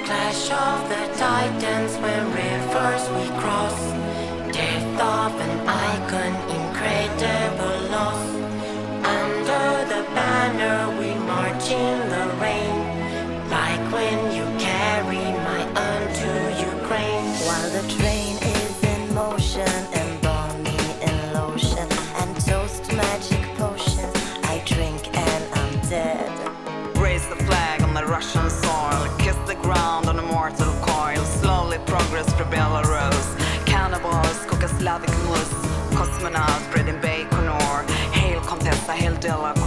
clash of the titans when rivers we cross. Death of an icon, incredible loss. Under the banner we march in the rain, like when you carry my urn to Ukraine. While the train is in motion, embalm me in lotion and toast magic potions. I drink and I'm dead. Raise the flag on the Russian soil, kiss the ground on a mortal coil. Slowly progress through Belarus. Cannibals cook a Slavic mousse. Cosmonaut bread in Baikonur. Hail Contessa, hail Delacour.